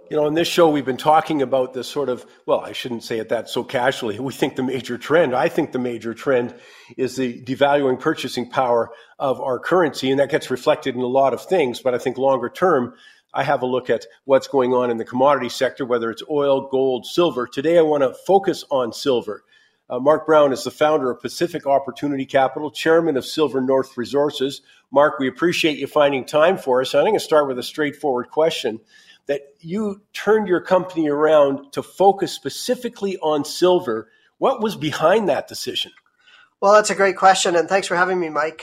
You know, in this show, we've been talking about this sort of, well, I shouldn't say it that so casually. We think the major trend, I think the major trend is the devaluing purchasing power of our currency, and that gets reflected in a lot of things. But I think longer term, I have a look at what's going on in the commodity sector, whether it's oil, gold, silver. Today, I want to focus on silver. Mark Brown is the founder of Pacific Opportunity Capital, chairman of Silver North Resources. Mark, we appreciate you finding time for us. I'm going to start with a straightforward question. That you turned your company around to focus specifically on silver. What was behind that decision? Well, that's a great question, and thanks for having me, Mike.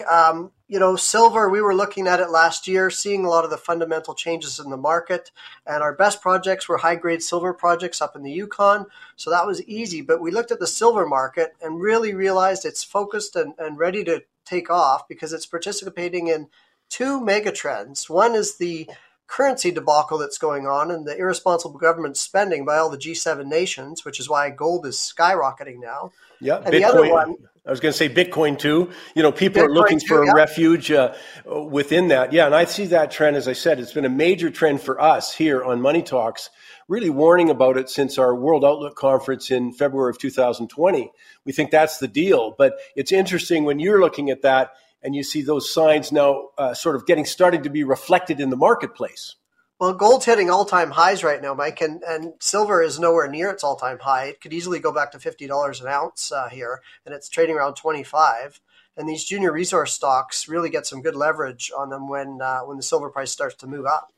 Silver, we were looking at it last year, seeing a lot of the fundamental changes in the market, and our best projects were high-grade silver projects up in the Yukon, so that was easy. But we looked at the silver market and really realized it's focused and ready to take off because it's participating in two mega trends. One is the currency debacle that's going on and the irresponsible government spending by all the G7 nations, which is why gold is skyrocketing now. Yeah, and Bitcoin. The other one, I was going to say Bitcoin too. You know, people are looking for a refuge within that. Yeah, and I see that trend. As I said, it's been a major trend for us here on Money Talks, really warning about it since our World Outlook Conference in February of 2020. We think that's the deal. But it's interesting when you're looking at that, and you see those signs now sort of starting to be reflected in the marketplace. Well, gold's hitting all-time highs right now, Mike, and silver is nowhere near its all-time high. It could easily go back to $50 an ounce here, and it's trading around 25. And these junior resource stocks really get some good leverage on them when the silver price starts to move up.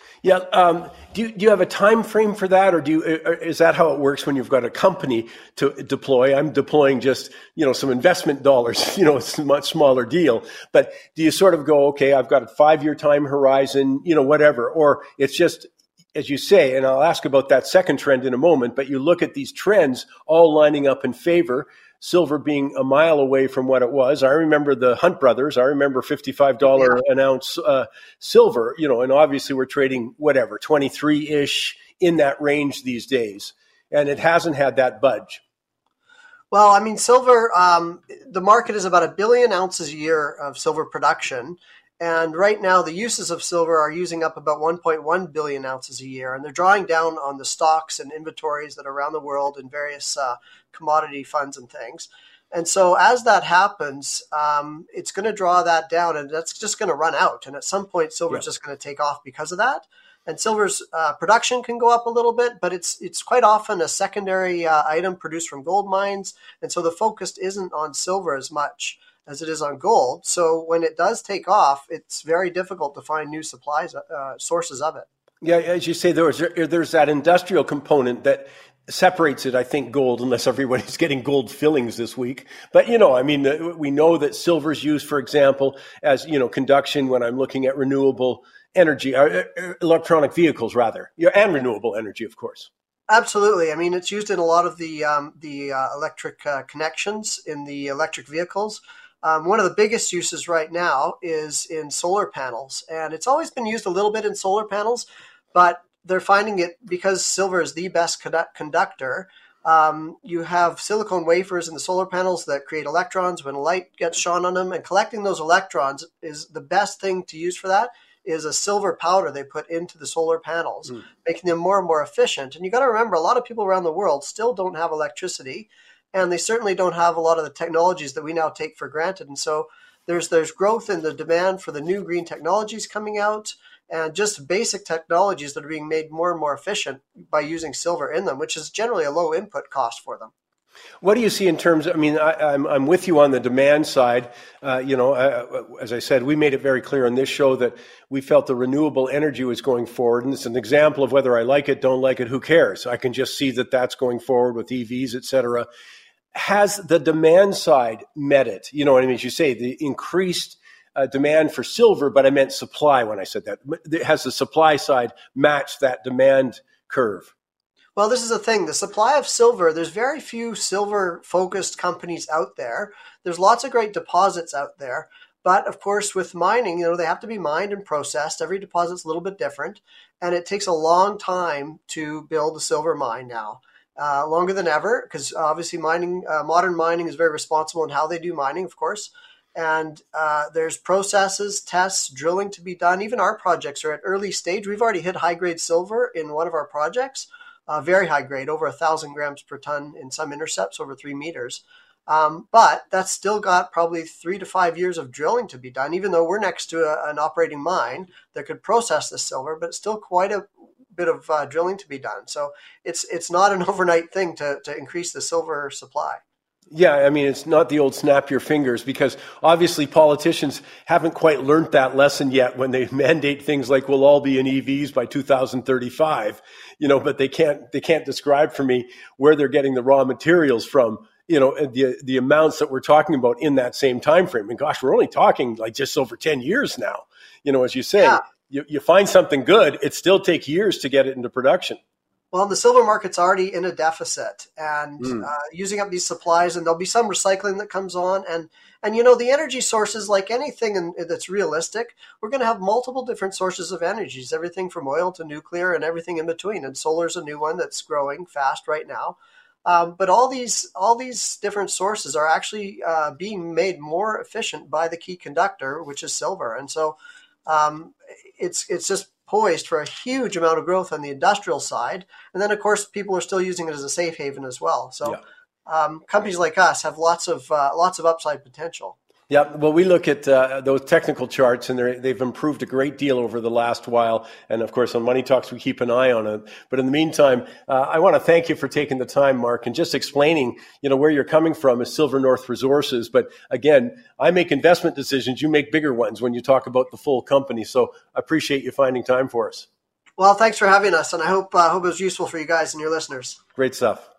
Yeah. Do you have a time frame for that, or is that how it works when you've got a company to deploy? I'm deploying just some investment dollars. It's a much smaller deal. But do you sort of go, okay, I've got a 5-year time horizon, whatever, or it's just as you say, and I'll ask about that second trend in a moment. But you look at these trends all lining up in favor. Silver being a mile away from what it was. I remember the Hunt brothers. I remember $55 an ounce silver, and obviously we're trading 23-ish in that range these days. And it hasn't had that budge. Well, I mean, silver, the market is about 1 billion ounces a year of silver production. And right now, the uses of silver are using up about 1.1 billion ounces a year. And they're drawing down on the stocks and inventories that are around the world in various commodity funds and things. And so as that happens, it's going to draw that down, and that's just going to run out. And at some point, silver is just going to take off because of that. And silver's production can go up a little bit, but it's quite often a secondary item produced from gold mines. And so the focus isn't on silver as much as it is on gold. So when it does take off, it's very difficult to find new supplies, sources of it. Yeah, as you say, there's that industrial component that separates it, I think, gold, unless everybody's getting gold fillings this week. But, we know that silver's used, for example, as, conduction when I'm looking at renewable energy, electronic vehicles, rather, and renewable energy, of course. Absolutely. I mean, it's used in a lot of the electric connections in the electric vehicles. One of the biggest uses right now is in solar panels, and it's always been used a little bit in solar panels, but they're finding it because silver is the best conductor. You have silicone wafers in the solar panels that create electrons when light gets shone on them, and collecting those electrons is the best thing to use for that is a silver powder they put into the solar panels, making them more and more efficient. And you got to remember, a lot of people around the world still don't have electricity, and they certainly don't have a lot of the technologies that we now take for granted. And so there's growth in the demand for the new green technologies coming out, and just basic technologies that are being made more and more efficient by using silver in them, which is generally a low input cost for them. What do you see in terms of, I'm with you on the demand side. As I said, we made it very clear on this show that we felt the renewable energy was going forward. And it's an example of whether I like it, don't like it, who cares? I can just see that that's going forward with EVs, et cetera. Has the demand side met it? You know what I mean? As you say, the increased demand for silver, but I meant supply when I said that. Has the supply side matched that demand curve? Well, this is the thing. The supply of silver, there's very few silver-focused companies out there. There's lots of great deposits out there. But, of course, with mining, they have to be mined and processed. Every deposit's a little bit different. And it takes a long time to build a silver mine now. Longer than ever, because obviously modern mining is very responsible in how they do mining, of course. And there's processes, tests, drilling to be done. Even our projects are at early stage. We've already hit high-grade silver in one of our projects, very high grade, over 1,000 grams per ton in some intercepts, over 3 meters. But that's still got probably 3 to 5 years of drilling to be done, even though we're next to an operating mine that could process the silver, but it's still quite a bit of drilling to be done. So it's not an overnight thing to increase the silver supply. Yeah, I mean, it's not the old snap your fingers, because obviously politicians haven't quite learned that lesson yet when they mandate things like we'll all be in EVs by 2035, but they can't describe for me where they're getting the raw materials from, the amounts that we're talking about in that same time frame. And gosh, we're only talking like just over 10 years now. As you say, yeah. you find something good, it still takes years to get it into production. Well, the silver market's already in a deficit and using up these supplies, and there'll be some recycling that comes on. And the energy sources, like anything that's realistic, we're going to have multiple different sources of energies, everything from oil to nuclear and everything in between. And solar's a new one that's growing fast right now. But all these different sources are actually being made more efficient by the key conductor, which is silver. And so it's just poised for a huge amount of growth on the industrial side. And then, of course, people are still using it as a safe haven as well. So companies like us have lots of upside potential. Yeah, well, we look at those technical charts, and they've improved a great deal over the last while. And of course, on Money Talks, we keep an eye on it. But in the meantime, I want to thank you for taking the time, Mark, and just explaining, where you're coming from as Silver North Resources. But again, I make investment decisions. You make bigger ones when you talk about the full company. So I appreciate you finding time for us. Well, thanks for having us, and I hope it was useful for you guys and your listeners. Great stuff.